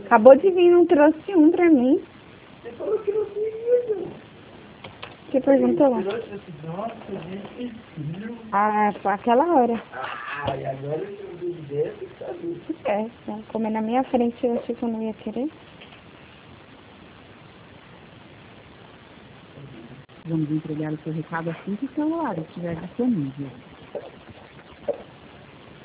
Acabou de vir, não trouxe um pra mim. Você falou que não queria, Você perguntou lá? nossa, gente, frio. Ah, foi aquela hora. Ah, e agora eu tenho ideia que tá doido. É, comer na minha frente, eu achei que eu não ia querer. Vamos entregar o seu recado assim que o celular estiver disponível.